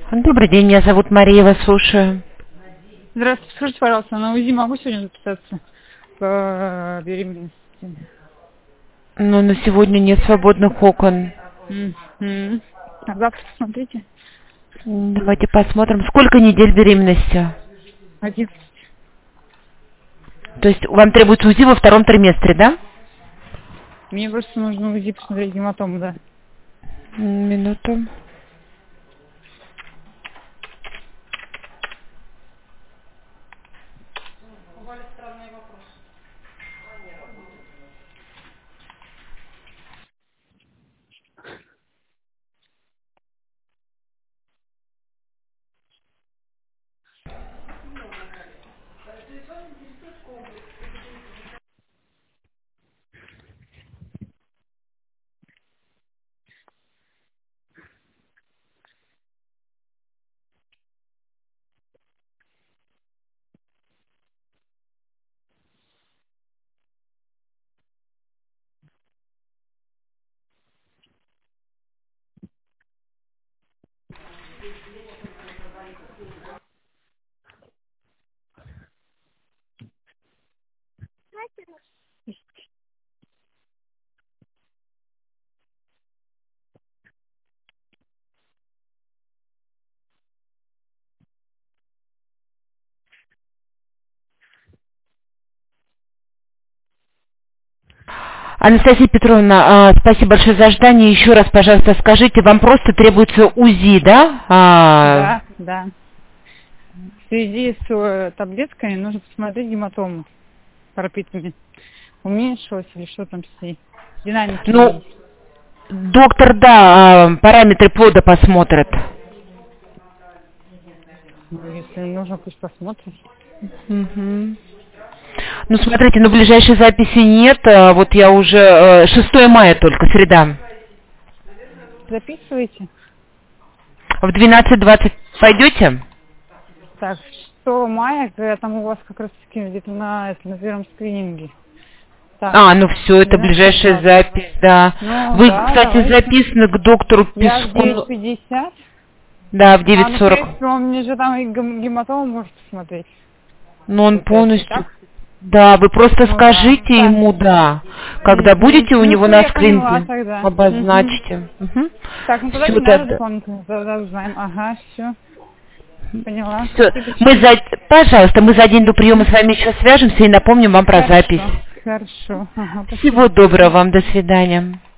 Добрый день, меня зовут Мария, вас слушаю. Здравствуйте, скажите, пожалуйста, на УЗИ могу сегодня записаться по беременности? Но на сегодня нет свободных окон. Мгм. А завтра посмотрите. Давайте посмотрим, сколько недель беременности. 11. То есть вам требуется УЗИ во втором триместре, да? Мне просто нужно УЗИ посмотреть гематому, да. Минуту. Анастасия Петровна, спасибо большое за ожидание. Еще раз, пожалуйста, скажите, вам просто требуется УЗИ, да? Да, да. В связи с таблетками нужно посмотреть гематому пропитанными. Уменьшилась или что там с ней? Динамики Ну, есть. доктор, да, параметры плода посмотрит. Ну, если нужно, пусть посмотрит. Мгм. Ну, смотрите, на ближайшей записи нет. Вот я уже 6 мая только, среда. Записывайте. В 12:20 пойдете? Так, 6 мая, когда там у вас как раз таки где-то на первом скрининге. Так, Ну все, это ближайшая 12:20. запись, да. Ну, Вы, да, кстати, давайте. записаны к доктору Я в Песку. 9:50. Да, в Ну, в 9:40. принципе, он мне же там и гематому может посмотреть. Но он Получается, полностью... так? Да, вы просто Ну, да. скажите Так. ему, да. Когда будете у Ну, него все, на я поняла скринке, тогда. обозначьте. Так, ну тогда Все, не надо тогда. дополнительно, тогда узнаем. Ага, все. Поняла. Все. Спасибо. Пожалуйста, мы за день до приема с вами еще свяжемся и напомним вам про запись. Хорошо. Ага, Всего спасибо. доброго вам, до свидания.